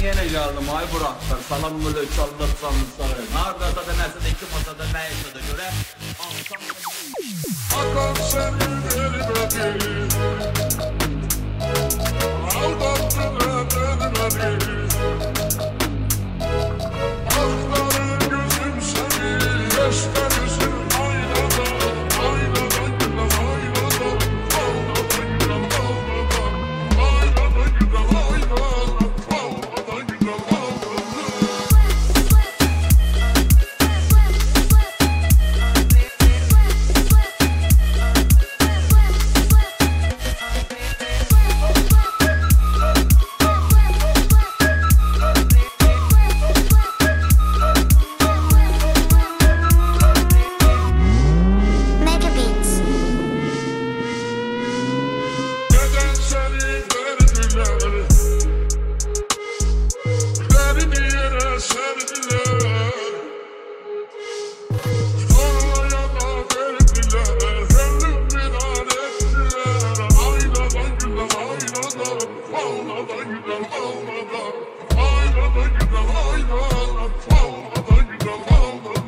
yine geldim ay bıraktır. Salam böyle çaldırsam sarı. Narda da nəsə də iki masada nə yaşadı görə. Akan senin elbette aldattın beni. Akların gözüm seni gösterirsin aynada. Aynadan güzel aynadan. Aynadan güzel aynadan. Aynadan güzel aynadan. Aynadan güzel aynadan. Mega Beats. Neden seni verdiler? Beni yere serdiler. Sonra yana verdiler. Ölümden ettiler. Aynadan güzel aynadan. Aynadan güzel aynadan. Aynadan güzel aynadan. Aynadan güzel aynadan.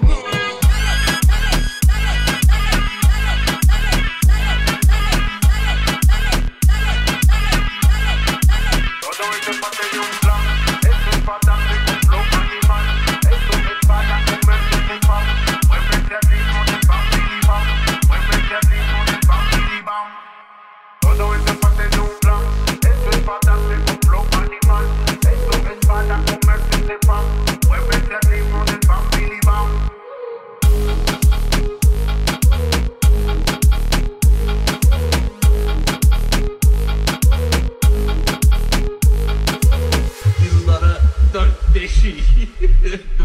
Todo esto es parte de un plan, esto es para darle un flow animal, esto es para convertirte en pam, muévete al ritmo del bam, bili bam, muévete al ritmo del bam, bili bam. Todo esto es parte de un plan, esto es para darle un flow animal, esto es para convertirte en pam, muévete al ritmo del bam, bili bam. Yılları 4-5'i